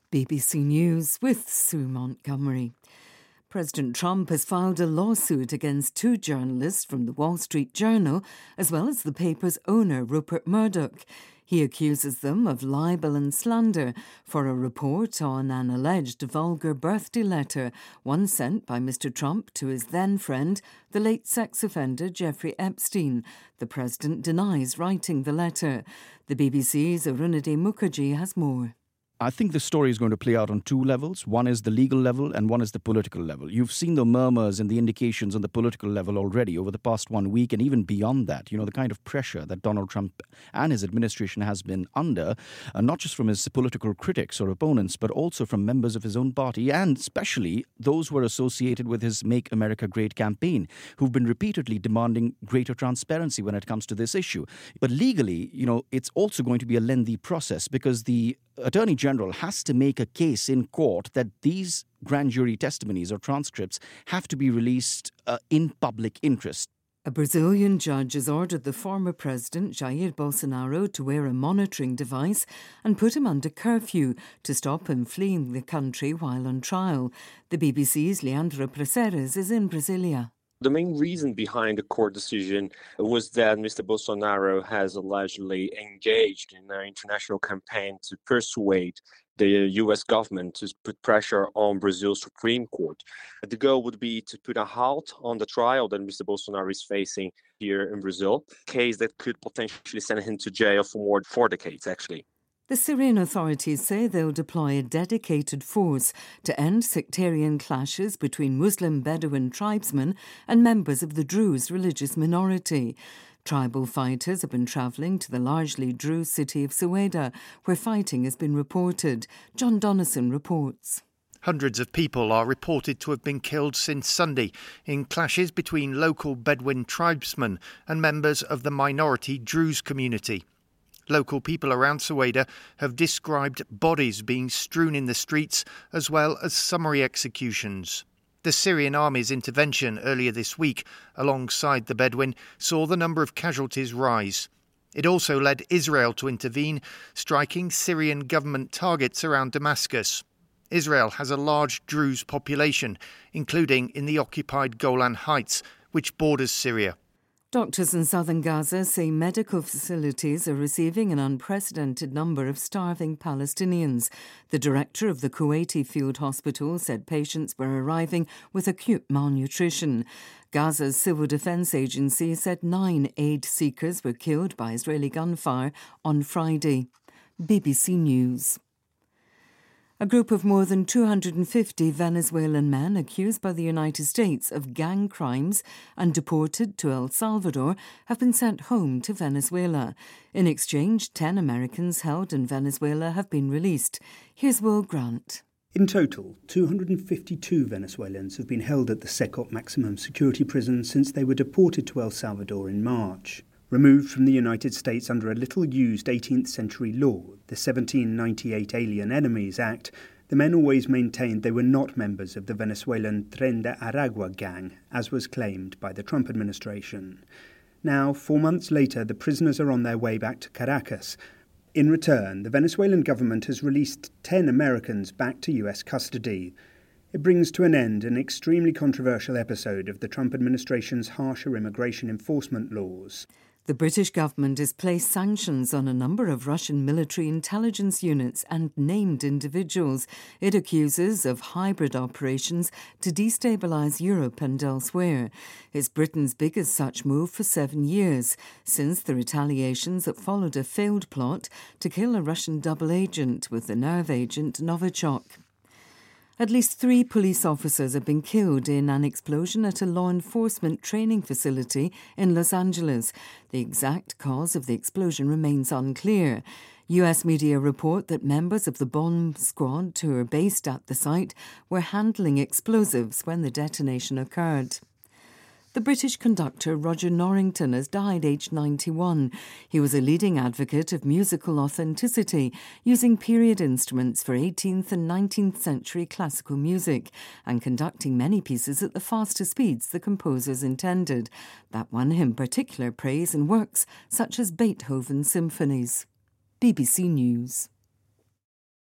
BBC News with Sue Montgomery. President Trump has filed a lawsuit against two journalists from the Wall Street Journal, as well as the paper's owner, Rupert Murdoch. He accuses them of libel and slander for a report on an alleged vulgar birthday letter, one sent by Mr. Trump to his then-friend, the late sex offender Jeffrey Epstein. The president denies writing the letter. The BBC's Arunadhe Mukherjee has more. I think the story is going to play out on two levels. One is the legal level and one is the political level. You've seen the murmurs and the indications on the political level already over the past 1 week and even beyond that. You know, the kind of pressure that Donald Trump and his administration has been under, not just from his political critics or opponents, but also from members of his own party and especially those who are associated with his Make America Great campaign, who've been repeatedly demanding greater transparency when it comes to this issue. But legally, you know, it's also going to be a lengthy process because the Attorney General has to make a case in court that these grand jury testimonies or transcripts have to be released in public interest. A Brazilian judge has ordered the former president, Jair Bolsonaro, to wear a monitoring device and put him under curfew to stop him fleeing the country while on trial. The BBC's Leandro Praceres is in Brasilia. The main reason behind the court decision was that Mr. Bolsonaro has allegedly engaged in an international campaign to persuade the U.S. government to put pressure on Brazil's Supreme Court. The goal would be to put a halt on the trial that Mr. Bolsonaro is facing here in Brazil, a case that could potentially send him to jail for more than 4 decades, actually. The Syrian authorities say they'll deploy a dedicated force to end sectarian clashes between Muslim Bedouin tribesmen and members of the Druze religious minority. Tribal fighters have been travelling to the largely Druze city of Sueda, where fighting has been reported. John Donnison reports. Hundreds of people are reported to have been killed since Sunday in clashes between local Bedouin tribesmen and members of the minority Druze community. Local people around Sueda have described bodies being strewn in the streets as well as summary executions. The Syrian army's intervention earlier this week, alongside the Bedouin, saw the number of casualties rise. It also led Israel to intervene, striking Syrian government targets around Damascus. Israel has a large Druze population, including in the occupied Golan Heights, which borders Syria. Doctors in southern Gaza say medical facilities are receiving an unprecedented number of starving Palestinians. The director of the Kuwaiti field hospital said patients were arriving with acute malnutrition. Gaza's civil defense agency said 9 aid seekers were killed by Israeli gunfire on Friday. BBC News. A group of more than 250 Venezuelan men accused by the United States of gang crimes and deported to El Salvador have been sent home to Venezuela. In exchange, 10 Americans held in Venezuela have been released. Here's Will Grant. In total, 252 Venezuelans have been held at the Secot maximum security prison since they were deported to El Salvador in March. Removed from the United States under a little-used 18th century law, the 1798 Alien Enemies Act, the men always maintained they were not members of the Venezuelan Tren de Aragua gang, as was claimed by the Trump administration. Now, 4 months later, the prisoners are on their way back to Caracas. In return, the Venezuelan government has released 10 Americans back to US custody. It brings to an end an extremely controversial episode of the Trump administration's harsher immigration enforcement laws. The British government has placed sanctions on a number of Russian military intelligence units and named individuals it accuses of hybrid operations to destabilise Europe and elsewhere. It's Britain's biggest such move for 7 years, since the retaliations that followed a failed plot to kill a Russian double agent with the nerve agent Novichok. At least 3 police officers have been killed in an explosion at a law enforcement training facility in Los Angeles. The exact cause of the explosion remains unclear. US media report that members of the bomb squad who are based at the site were handling explosives when the detonation occurred. The British conductor Roger Norrington has died aged 91. He was a leading advocate of musical authenticity, using period instruments for 18th and 19th century classical music and conducting many pieces at the faster speeds the composers intended. That won him particular praise in works such as Beethoven's symphonies. BBC News.